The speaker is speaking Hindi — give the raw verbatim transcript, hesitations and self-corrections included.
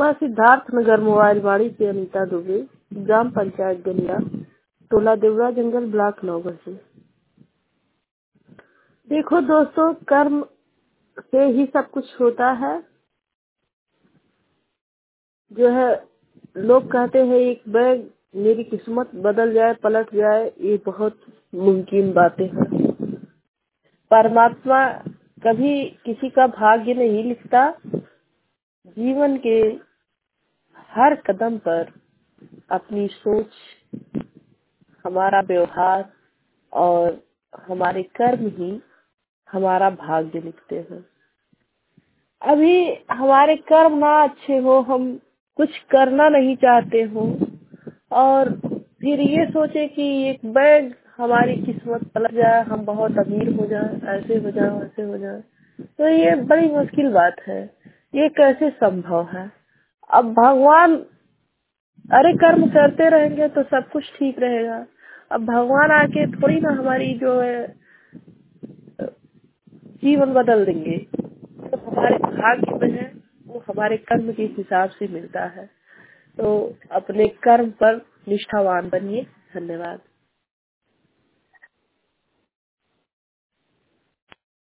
मैं सिद्धार्थ नगर मोबाइल बाड़ी से अनीता दुबे, ग्राम पंचायत गंडा, टोला देवरा जंगल, ब्लॉक नौगढ़ से। देखो दोस्तों, कर्म से ही सब कुछ होता है। जो है लोग कहते हैं एक बैग मेरी किस्मत बदल जाए, पलट जाए, ये बहुत मुमकिन बातें हैं। परमात्मा कभी किसी का भाग्य नहीं लिखता। जीवन के हर कदम पर अपनी सोच, हमारा व्यवहार और हमारे कर्म ही हमारा भाग्य लिखते हैं। अभी हमारे कर्म ना अच्छे हो, हम कुछ करना नहीं चाहते हो और फिर ये सोचे कि एक बैग हमारी किस्मत पलट जाए, हम बहुत अमीर हो जाए, ऐसे हो जाए, वैसे हो जाए, तो ये बड़ी मुश्किल बात है। ये कैसे संभव है? अब भगवान, अरे कर्म करते रहेंगे तो सब कुछ ठीक रहेगा। अब भगवान आके थोड़ी ना हमारी जो है जीवन बदल देंगे। तो हमारे भाग्य में है, वो हमारे कर्म के हिसाब से मिलता है। तो अपने कर्म पर निष्ठावान बनिए। धन्यवाद।